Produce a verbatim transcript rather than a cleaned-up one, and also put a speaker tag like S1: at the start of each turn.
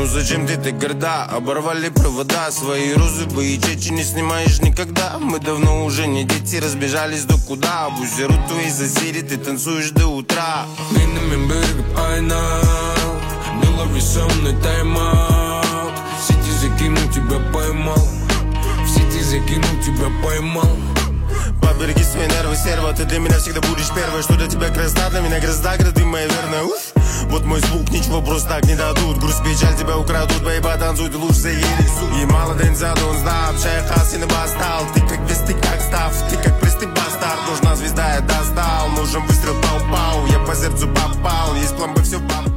S1: Ну зачем ты так горда? Оборвали провода, свои розовые чечи не снимаешь никогда. Мы давно уже не дети, разбежались до куда. Бузерут твои соседи, ты танцуешь до утра.
S2: Минами берег айна, не лови со мной тайм-аут. В сети закинул, тебя поймал. В сети закинул, тебя поймал.
S1: Побереги свои нервы, серва, ты для меня всегда будешь первой. Что для тебя красота, для меня грозда, когда ты моя верная. Уф. Вот мой звук, ничего просто так не дадут. Грусть, печаль тебя украдут, бейба, танцуй, ты лучше заедешь. И мало день за дон знал, чай хас и не бастал. Ты как вес, ты как став, ты как приз, ты бастард. Нужна звезда, я достал, нужен выстрел, пау-пау. Я по сердцу попал, есть план Б, все попал.